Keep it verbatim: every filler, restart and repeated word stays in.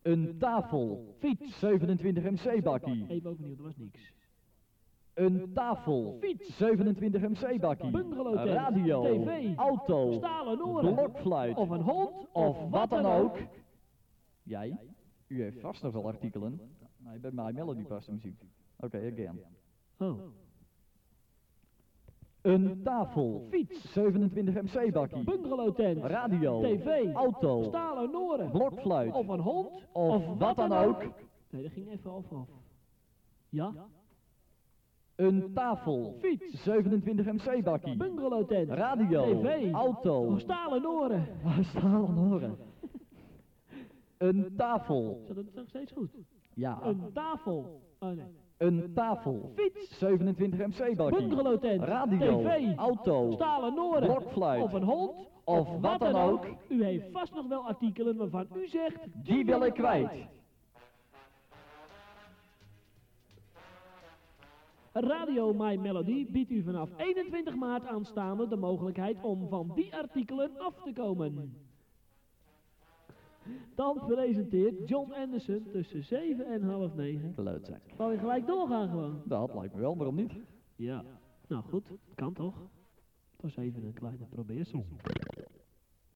Een tafel. Fiets. zevenentwintig MC bakkie. Even overnieuw, dat was niks. Een tafel. Fiets. zevenentwintig MC bakkie. Bungalowtent. Radio. tv. Auto. Stalen oren. Blokfluit. Of een hond. Of wat dan ook. Jij? U heeft vast nog wel artikelen. Nee, bij mij Melody past de muziek. Oké, okay, again. Oh. Een tafel. Fiets. zevenentwintig MC bakkie. Bungalowtent. Radio. tv. Auto. Stalen oren. Blokfluit. Of een hond. Of wat dan ook. Nee, dat ging even af af. Ja? Een tafel. Fiets. zevenentwintig MC bakkie. Bungalowtent. Radio. tv. Auto. Stalen oren. Stalen oren. Een tafel. Zat het nog steeds goed? Ja. Een tafel. Oh nee. Een tafel. Fiets. zevenentwintig MC bakkie. Bungalowtent. Radio. tv. Auto. Stalen oren. Blokfluit. Of een hond. Of wat dan ook. U heeft vast nog wel artikelen waarvan u zegt... Die wil ik kwijt. Radio My Melody biedt u vanaf eenentwintig maart aanstaande de mogelijkheid om van die artikelen af te komen. Dan presenteert John Anderson tussen zeven en half negen. Klootzak. Zal je gelijk doorgaan gewoon? Dat lijkt me wel, waarom niet? Ja, nou goed, kan toch? Het was even een kleine probeersel.